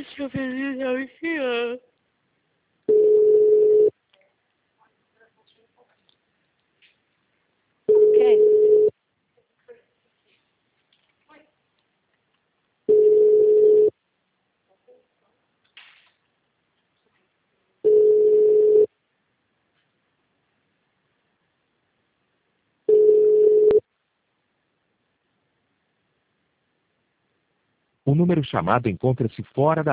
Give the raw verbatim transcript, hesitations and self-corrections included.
Sou feliz ao ensinar. Ok. O número chamado encontra-se fora da